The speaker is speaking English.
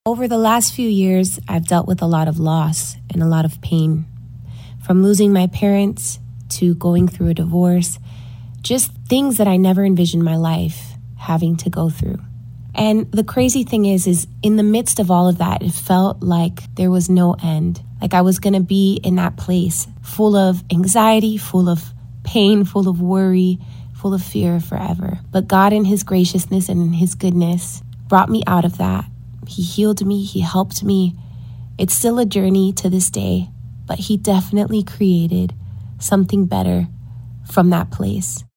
Over the last few years, I've dealt with a lot of loss and a lot of pain. From losing my parents to going through a divorce, just things that I never envisioned my life having to go through. And the crazy thing is in the midst of all of that, it felt like there was no end. Like I was going to be in that place full of anxiety, full of pain, full of worry, full of fear forever. But God in his graciousness and in his goodness brought me out of that. He healed me. He helped me. It's still a journey to this day, but he definitely created something better from that place.